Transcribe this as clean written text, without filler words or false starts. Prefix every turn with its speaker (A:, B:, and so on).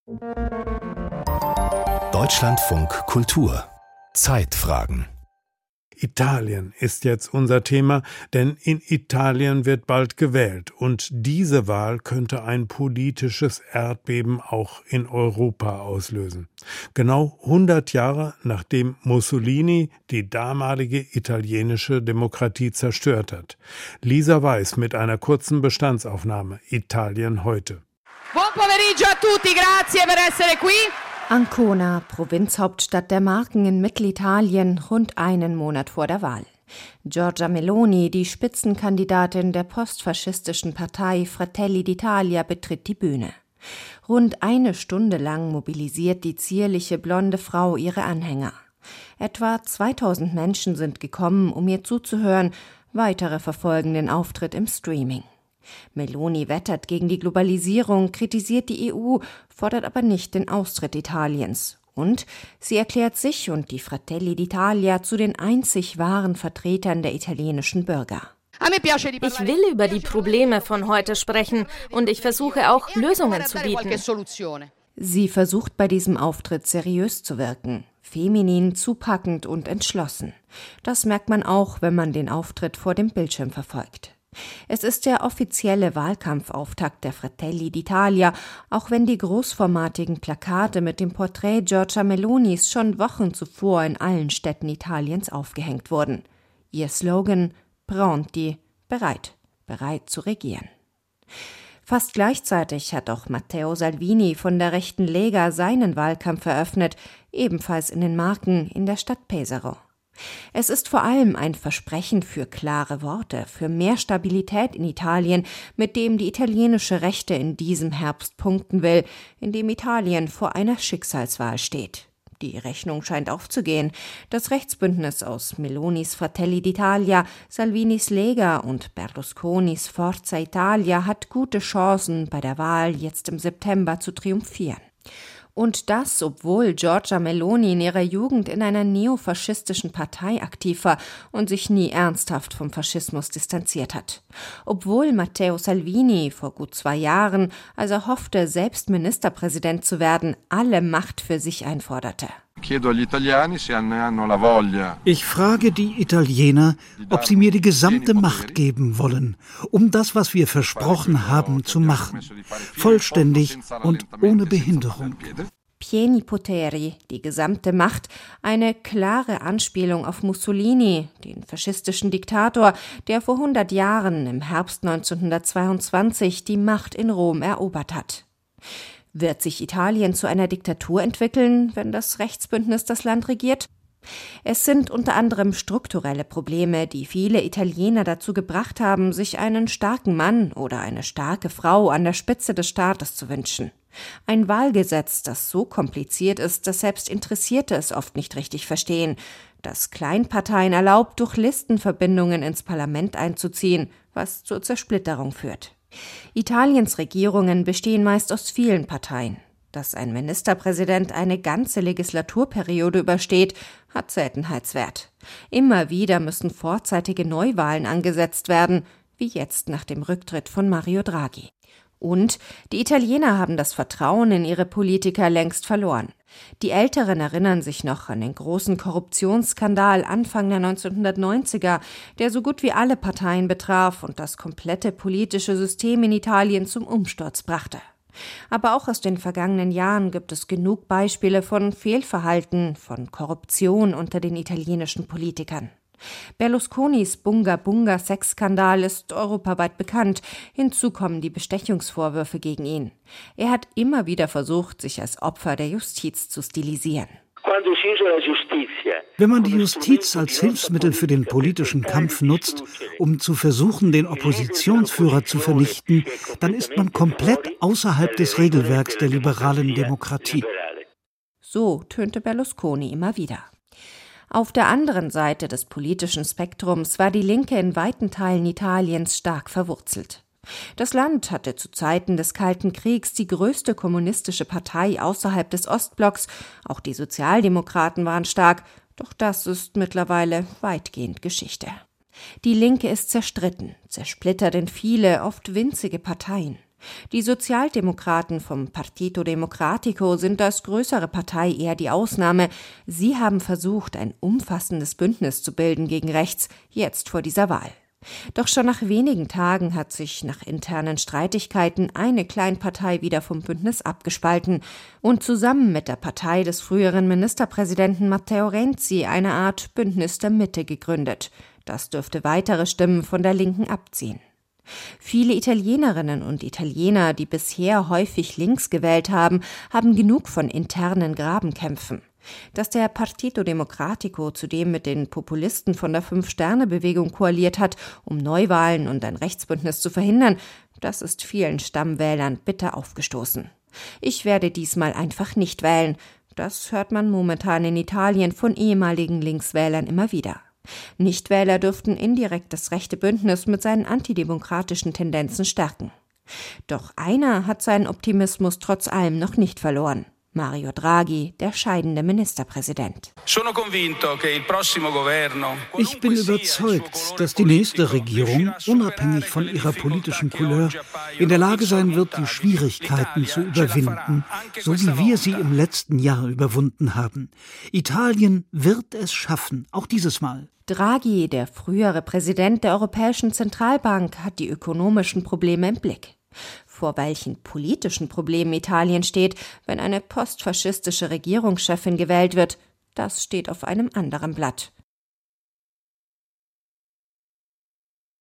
A: Deutschlandfunk Kultur Zeitfragen.
B: Italien ist jetzt unser Thema, denn in Italien wird bald gewählt und diese Wahl könnte ein politisches Erdbeben auch in Europa auslösen. Genau 100 Jahre nachdem Mussolini die damalige italienische Demokratie zerstört hat. Lisa Weiß mit einer kurzen Bestandsaufnahme Italien heute.
C: Buon pomeriggio a tutti, grazie per essere qui.
D: Ancona, Provinzhauptstadt der Marken in Mittelitalien, rund einen Monat vor der Wahl. Giorgia Meloni, die Spitzenkandidatin der postfaschistischen Partei Fratelli d'Italia, betritt die Bühne. Rund eine Stunde lang mobilisiert die zierliche blonde Frau ihre Anhänger. Etwa 2000 Menschen sind gekommen, um ihr zuzuhören, weitere verfolgen den Auftritt im Streaming. Meloni wettert gegen die Globalisierung, kritisiert die EU, fordert aber nicht den Austritt Italiens. Und sie erklärt sich und die Fratelli d'Italia zu den einzig wahren Vertretern der italienischen Bürger.
E: Ich will über die Probleme von heute sprechen und ich versuche auch, Lösungen zu bieten.
D: Sie versucht bei diesem Auftritt seriös zu wirken, feminin, zupackend und entschlossen. Das merkt man auch, wenn man den Auftritt vor dem Bildschirm verfolgt. Es ist der offizielle Wahlkampfauftakt der Fratelli d'Italia, auch wenn die großformatigen Plakate mit dem Porträt Giorgia Melonis schon Wochen zuvor in allen Städten Italiens aufgehängt wurden. Ihr Slogan: Pronti, bereit zu regieren. Fast gleichzeitig hat auch Matteo Salvini von der rechten Lega seinen Wahlkampf eröffnet, ebenfalls in den Marken in der Stadt Pesaro. Es ist vor allem ein Versprechen für klare Worte, für mehr Stabilität in Italien, mit dem die italienische Rechte in diesem Herbst punkten will, in dem Italien vor einer Schicksalswahl steht. Die Rechnung scheint aufzugehen. Das Rechtsbündnis aus Melonis Fratelli d'Italia, Salvinis Lega und Berlusconis Forza Italia hat gute Chancen, bei der Wahl jetzt im September zu triumphieren. Und das, obwohl Giorgia Meloni in ihrer Jugend in einer neofaschistischen Partei aktiv war und sich nie ernsthaft vom Faschismus distanziert hat. Obwohl Matteo Salvini vor gut 2 Jahren, als er hoffte, selbst Ministerpräsident zu werden, alle Macht für sich einforderte.
F: Ich frage die Italiener, ob sie mir die gesamte Macht geben wollen, um das, was wir versprochen haben, zu machen. Vollständig und ohne Behinderung.
D: Pieni poteri, die gesamte Macht, eine klare Anspielung auf Mussolini, den faschistischen Diktator, der vor 100 Jahren im Herbst 1922 die Macht in Rom erobert hat. Wird sich Italien zu einer Diktatur entwickeln, wenn das Rechtsbündnis das Land regiert? Es sind unter anderem strukturelle Probleme, die viele Italiener dazu gebracht haben, sich einen starken Mann oder eine starke Frau an der Spitze des Staates zu wünschen. Ein Wahlgesetz, das so kompliziert ist, dass selbst Interessierte es oft nicht richtig verstehen, das Kleinparteien erlaubt, durch Listenverbindungen ins Parlament einzuziehen, was zur Zersplitterung führt. Italiens Regierungen bestehen meist aus vielen Parteien. Dass ein Ministerpräsident eine ganze Legislaturperiode übersteht, hat Seltenheitswert. Immer wieder müssen vorzeitige Neuwahlen angesetzt werden, wie jetzt nach dem Rücktritt von Mario Draghi. Und die Italiener haben das Vertrauen in ihre Politiker längst verloren. Die Älteren erinnern sich noch an den großen Korruptionsskandal Anfang der 1990er, der so gut wie alle Parteien betraf und das komplette politische System in Italien zum Umsturz brachte. Aber auch aus den vergangenen Jahren gibt es genug Beispiele von Fehlverhalten, von Korruption unter den italienischen Politikern. Berlusconis Bunga-Bunga-Sexskandal ist europaweit bekannt. Hinzu kommen die Bestechungsvorwürfe gegen ihn. Er hat immer wieder versucht, sich als Opfer der Justiz zu stilisieren.
F: Wenn man die Justiz als Hilfsmittel für den politischen Kampf nutzt, um zu versuchen, den Oppositionsführer zu vernichten, dann ist man komplett außerhalb des Regelwerks der liberalen Demokratie.
D: So tönte Berlusconi immer wieder. Auf der anderen Seite des politischen Spektrums war die Linke in weiten Teilen Italiens stark verwurzelt. Das Land hatte zu Zeiten des Kalten Kriegs die größte kommunistische Partei außerhalb des Ostblocks, auch die Sozialdemokraten waren stark, doch das ist mittlerweile weitgehend Geschichte. Die Linke ist zerstritten, zersplittert in viele, oft winzige Parteien. Die Sozialdemokraten vom Partito Democratico sind als größere Partei eher die Ausnahme. Sie haben versucht, ein umfassendes Bündnis zu bilden gegen rechts, jetzt vor dieser Wahl. Doch schon nach wenigen Tagen hat sich nach internen Streitigkeiten eine Kleinpartei wieder vom Bündnis abgespalten und zusammen mit der Partei des früheren Ministerpräsidenten Matteo Renzi eine Art Bündnis der Mitte gegründet. Das dürfte weitere Stimmen von der Linken abziehen. Viele Italienerinnen und Italiener, die bisher häufig links gewählt haben, haben genug von internen Grabenkämpfen. Dass der Partito Democratico zudem mit den Populisten von der Fünf-Sterne-Bewegung koaliert hat, um Neuwahlen und ein Rechtsbündnis zu verhindern, das ist vielen Stammwählern bitter aufgestoßen. Ich werde diesmal einfach nicht wählen. Das hört man momentan in Italien von ehemaligen Linkswählern immer wieder. Nichtwähler dürften indirekt das rechte Bündnis mit seinen antidemokratischen Tendenzen stärken. Doch einer hat seinen Optimismus trotz allem noch nicht verloren. Mario Draghi, der scheidende Ministerpräsident.
F: Ich bin überzeugt, dass die nächste Regierung, unabhängig von ihrer politischen Couleur, in der Lage sein wird, die Schwierigkeiten zu überwinden, so wie wir sie im letzten Jahr überwunden haben. Italien wird es schaffen, auch dieses Mal.
D: Draghi, der frühere Präsident der Europäischen Zentralbank, hat die ökonomischen Probleme im Blick. Vor welchen politischen Problemen Italien steht, wenn eine postfaschistische Regierungschefin gewählt wird, das steht auf einem anderen Blatt.